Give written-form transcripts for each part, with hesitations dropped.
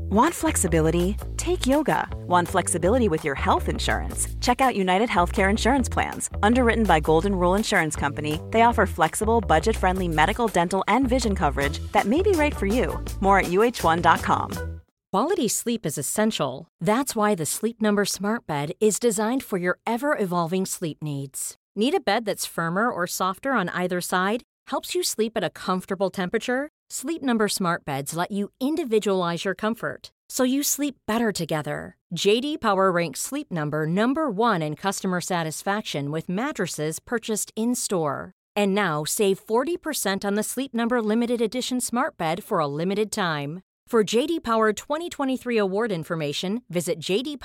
Want flexibility? Take yoga. Want flexibility with your health insurance? Check out United Healthcare Insurance Plans. Underwritten by Golden Rule Insurance Company, they offer flexible, budget-friendly medical, dental, and vision coverage that may be right for you. More at uh1.com. Quality sleep is essential. That's why the Sleep Number Smart Bed is designed for your ever-evolving sleep needs. Need a bed that's firmer or softer on either side? Helps you sleep at a comfortable temperature? Sleep Number Smart Beds let you individualize your comfort, so you sleep better together. J.D. Power ranks Sleep Number number 1 in customer satisfaction with mattresses purchased in-store. And now, save 40% on the Sleep Number Limited Edition Smart Bed for a limited time. For J.D. Power 2023 award information, visit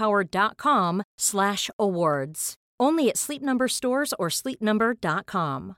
jdpower.com/awards. Only at Sleep Number stores or sleepnumber.com.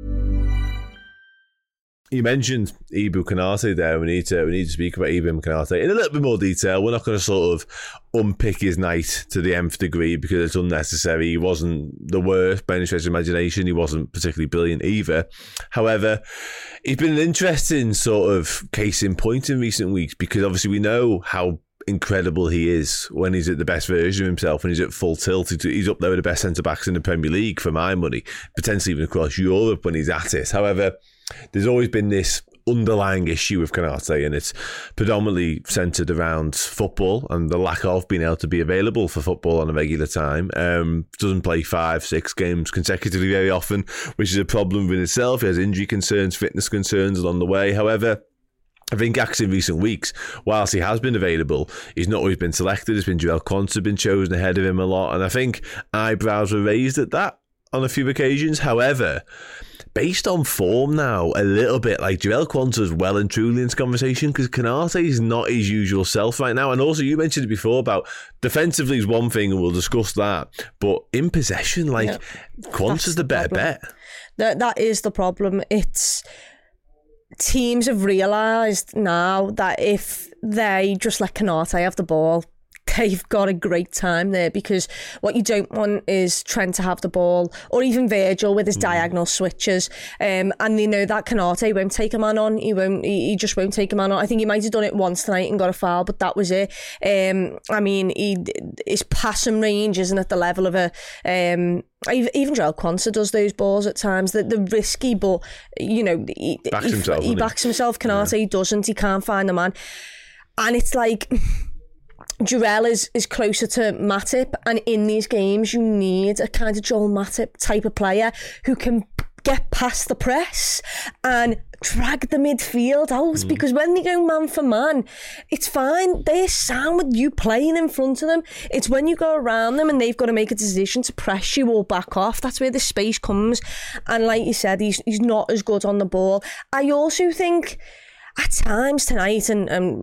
You mentioned Ibou Konaté there. We need to speak about Ibou Konaté in a little bit more detail. We're not going to sort of unpick his night to the nth degree because it's unnecessary. He wasn't the worst by any stretch of imagination. He wasn't particularly brilliant either. However, he's been an interesting sort of case in point in recent weeks because obviously we know how incredible he is when he's at the best version of himself, when he's at full tilt. He's up there with the best centre-backs in the Premier League for my money, potentially even across Europe when he's at it. However, there's always been this underlying issue with Konaté, and it's predominantly centred around football and the lack of being able to be available for football on a regular time. Doesn't play 5-6 games consecutively very often, which is a problem in itself. He has injury concerns, fitness concerns along the way. However, I think actually in recent weeks, whilst he has been available, he's not always been selected. It's been Joel Quansah been chosen ahead of him a lot, and I think eyebrows were raised at that on a few occasions. However, based on form now, a little bit like Joel Quansah is well and truly in this conversation because Konaté is not his usual self right now. And also, you mentioned it before about defensively is one thing, and we'll discuss that. But in possession, Quansah's the better bet. That is the problem. It's teams have realised now that if they just let Konaté have the ball, they've got a great time there, because what you don't want is Trent to have the ball, or even Virgil with his diagonal switches, and they know that Konaté won't take a man on. He just won't take a man on. I think he might have done it once tonight and got a foul, but that was it. I mean, his passing range isn't at the level of a even Joel Quansah does those balls at times. They're risky, but he backs himself. Konaté doesn't. He can't find the man, and it's like Joel is closer to Matip, and in these games you need a kind of Joel Matip type of player who can get past the press and drag the midfield out, because when they go man for man, it's fine, they're sound with you playing in front of them. It's when you go around them and they've got to make a decision to press you or back off, that's where the space comes. And like you said, he's not as good on the ball. I also think at times tonight, and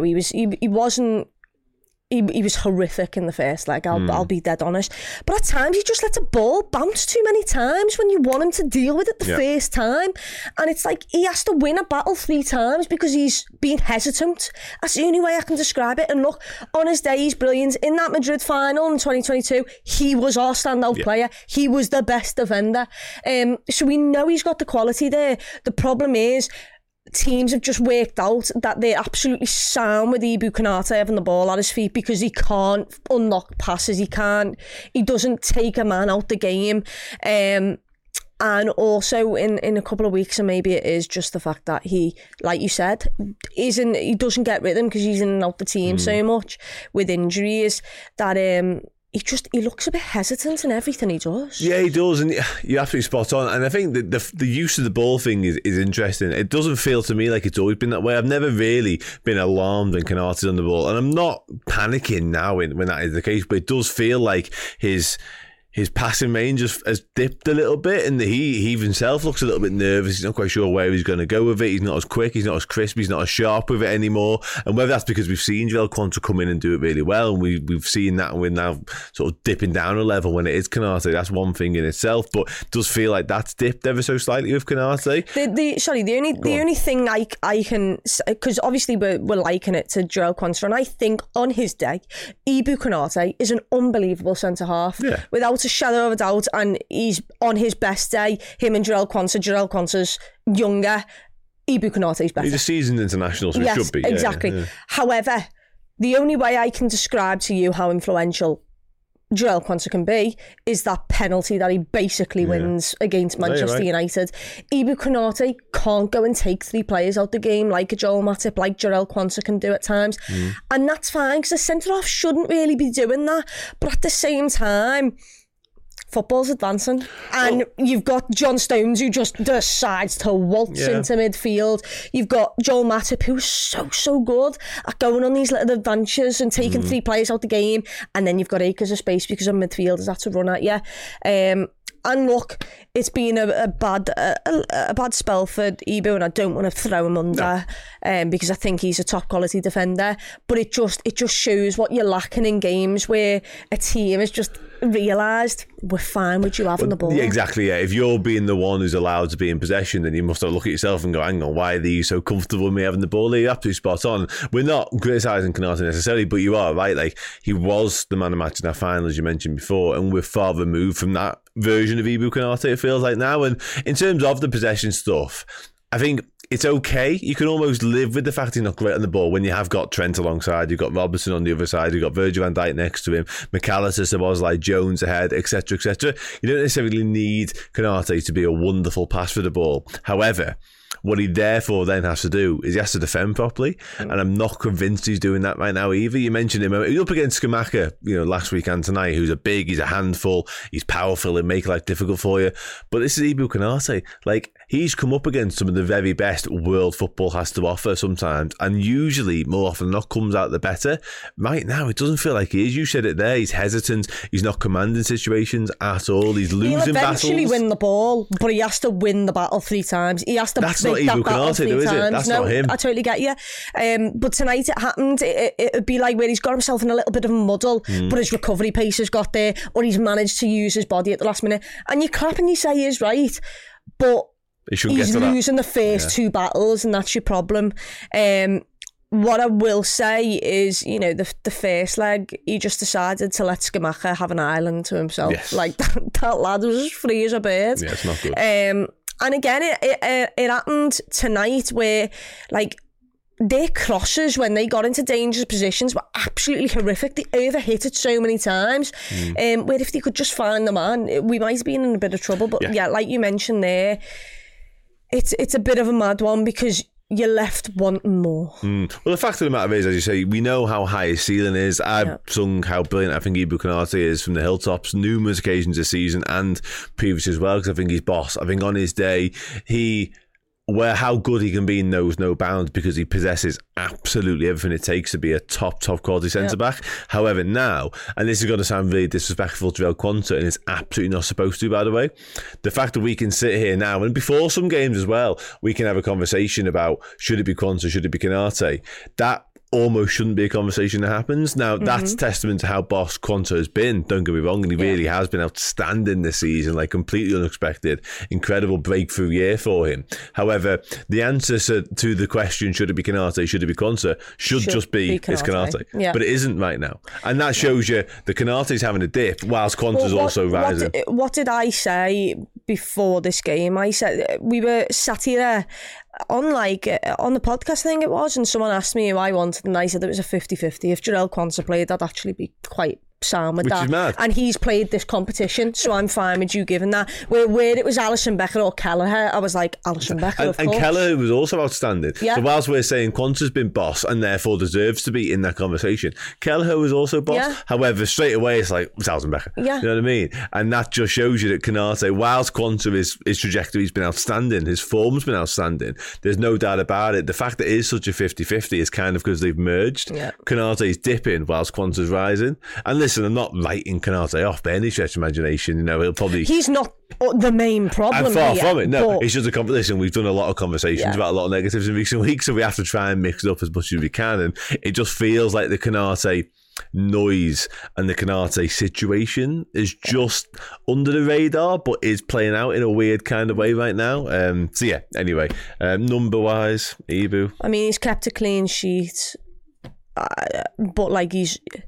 he was horrific in the first leg, I'll be dead honest. But at times he just lets a ball bounce too many times when you want him to deal with it the first time. And it's like he has to win a battle 3 times because he's being hesitant. That's the only way I can describe it. And look, on his day, he's brilliant. In that Madrid final in 2022, he was our standout player. He was the best defender. So we know he's got the quality there. The problem is, teams have just worked out that they're absolutely sound with Ibou Konaté having the ball at his feet, because he can't unlock passes, he doesn't take a man out the game, and also in a couple of weeks, and maybe it is just the fact that he, like you said, he doesn't get rhythm because he's in and out the team so much with injuries, that he looks a bit hesitant in everything he does. Yeah, he does, and you're absolutely spot on. And I think that the use of the ball thing is interesting. It doesn't feel to me like it's always been that way. I've never really been alarmed when Konaté's on the ball, and I'm not panicking now when that is the case, but it does feel like his passing range has dipped a little bit, and he himself looks a little bit nervous. He's not quite sure where he's going to go with it. He's not as quick, he's not as crisp, he's not as sharp with it anymore. And whether that's because we've seen Joel Quansah come in and do it really well, and we've seen that, and we're now sort of dipping down a level when it is Konaté, that's one thing in itself. But it does feel like that's dipped ever so slightly with Konaté. The only thing I can, because obviously we're liking it to Joel Quansah, and I think on his day, Ibou Konaté is an unbelievable centre half, without a shadow of a doubt, and he's on his best day. Him and Joel Quansah's younger, Ibou Konaté's better. He's a seasoned international, so he should be. Exactly. However, the only way I can describe to you how influential Jarell Quansah can be is that penalty that he basically wins against Manchester United. Ibou Konaté can't go and take 3 players out the game like a Joel Matip, like Jarell Quansah can do at times. And that's fine, because the centre-half shouldn't really be doing that. But at the same time, football's advancing, and you've got John Stones who just decides to waltz into midfield. You've got Joel Matip, who's so good at going on these little adventures and taking 3 players out the game, and then you've got acres of space because of midfielders that to run at you. And look, it's been a bad spell for Ibou, and I don't want to throw him under because I think he's a top quality defender. But it just shows what you're lacking in games where a team has just realised we're fine with you having the ball. Yeah, exactly. Yeah, if you're being the one who's allowed to be in possession, then you must have a look at yourself and go, "Hang on, why are these so comfortable with me having the ball?" You're absolutely spot on. We're not criticising Konaté necessarily, but you are right. Like, he was the man of match in our final, as you mentioned before, and we're far removed from that version of Ibou Konaté, it feels like now. And in terms of the possession stuff, I think it's okay. You can almost live with the fact he's not great on the ball when you have got Trent alongside, you've got Robertson on the other side, you've got Virgil van Dijk next to him, McAllister, Szoboszlai, Jones ahead, etc., etc. You don't necessarily need Konaté to be a wonderful pass for the ball. However, what he therefore then has to do is he has to defend properly, and I'm not convinced he's doing that right now either. You mentioned him, he's up against Scamacca, last week and tonight, who's he's a handful, he's powerful and make life difficult for you. But this is Ibou Konaté. Like, he's come up against some of the very best world football has to offer sometimes, and usually, more often than not, comes out the better. Right now, it doesn't feel like he is. You said it there, he's hesitant, he's not commanding situations at all, he's losing battles. He'll eventually win the ball, but he has to win the battle 3 times. He has to That's not Ibou Konaté, though, is it? That's not him. I totally get you. But tonight it happened. It'd be like where he's got himself in a little bit of a muddle, but his recovery pace has got there, or he's managed to use his body at the last minute. And you clap and you say he's right, but he's losing the first 2 battles, and that's your problem. What I will say is, the first leg, he just decided to let Scamacca have an island to himself. Yes. Like, that lad was as free as a bird. Yeah, it's not good. And again, it happened tonight where, like, their crosses when they got into dangerous positions were absolutely horrific. They overhit it so many times. Where if they could just find the man, we might have been in a bit of trouble. But yeah, like you mentioned there, it's a bit of a mad one because you're left wanting more. Well, the fact of the matter is, as you say, we know how high his ceiling is. I've sung how brilliant I think Ibou Konaté is from the hilltops numerous occasions this season and previous as well, because I think he's boss. I think on his day, how good he can be knows no bounds because he possesses absolutely everything it takes to be a top quality centre-back. However, now, and this is going to sound really disrespectful to Jarell Quansah, and it's absolutely not supposed to, by the way, the fact that we can sit here now, and before some games as well, we can have a conversation about should it be Quansah, should it be Konaté, that almost shouldn't be a conversation that happens. Now, that's testament to how boss Quansah has been, don't get me wrong, and he really has been outstanding this season, like completely unexpected, incredible breakthrough year for him. However, the answer to the question, should it be Konaté, should it be Quansah, should just be it's Konaté. But it isn't right now. And that shows you the Konaté's having a dip, whilst Quansah's also rising. What did I say before this game? I said, we were sat here on the podcast, I think it was, and someone asked me who I wanted, and I said it was a 50-50. If Jarell Quansah played, I'd actually be quite sound with that. Is mad. And he's played this competition, so I'm fine with you giving that. Where it was Alisson Becker or Kelleher, I was like, Alisson Becker, of course. And Kelleher was also outstanding. Yeah. So whilst we're saying Quansah's been boss and therefore deserves to be in that conversation, Kelleher was also boss. Yeah. However, straight away it's like, it's Alisson Becker. Yeah. You know what I mean? And that just shows you that Konaté, whilst Quansah his trajectory's been outstanding, his form's been outstanding, there's no doubt about it. The fact that it is such a 50-50 is kind of because they've merged. Yeah. Konaté's dipping whilst Quansah's rising. And listen, I'm not writing Konaté off by any stretch of imagination. He'll probably... He's not the main problem. I'm far from it. No, it's just a conversation. We've done a lot of conversations about a lot of negatives in recent weeks, so we have to try and mix it up as much as we can. And it just feels like the Konaté noise and the Konaté situation is just under the radar, but is playing out in a weird kind of way right now. So yeah, anyway, number-wise, Ibou. I mean, he's kept a clean sheet, but like he's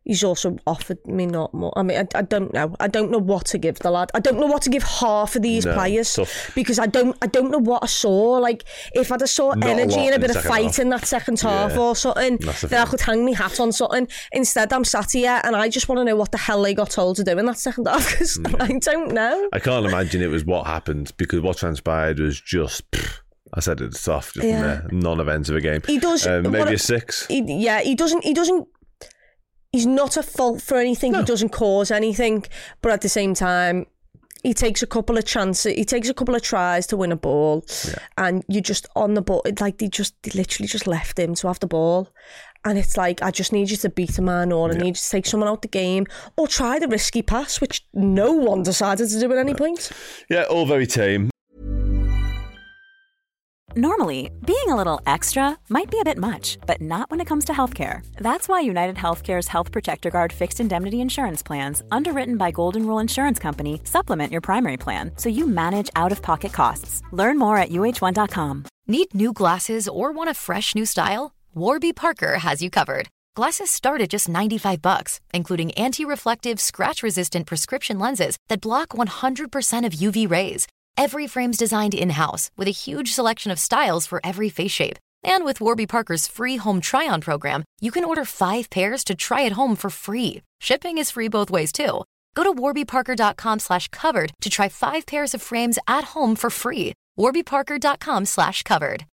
he's also offered me not more. I mean, I don't know. I don't know what to give the lad. I don't know what to give half of these players tough. because I don't know what I saw. Like, if I'd have saw Not energy and a bit of fight half. in that second half or something, then I could hang my hat on something. Instead, I'm sat here and I just want to know what the hell they got told to do in that second half because I don't know. I can't imagine it was what happened because what transpired was just... I said it's soft, just a non-event of a game. He does maybe a 6. He doesn't. He's not a fault for anything. No. He doesn't cause anything, but at the same time, he takes a couple of chances. He takes a couple of tries to win a ball, and you're just on the ball. It's like they literally just left him to have the ball, and it's like, I just need you to beat a man, or I need you to take someone out the game, or try the risky pass, which no one decided to do at any point. Yeah, all very tame. Normally, being a little extra might be a bit much, but not when it comes to healthcare. That's why United Healthcare's Health Protector Guard fixed indemnity insurance plans, underwritten by Golden Rule Insurance Company, supplement your primary plan so you manage out-of-pocket costs. Learn more at uh1.com. Need new glasses or want a fresh new style? Warby Parker has you covered. Glasses start at just $95, including anti-reflective, scratch-resistant prescription lenses that block 100% of UV rays. Every frame's designed in-house with a huge selection of styles for every face shape. And with Warby Parker's free home try-on program, you can order 5 pairs to try at home for free. Shipping is free both ways, too. Go to warbyparker.com/covered to try 5 pairs of frames at home for free. warbyparker.com/covered.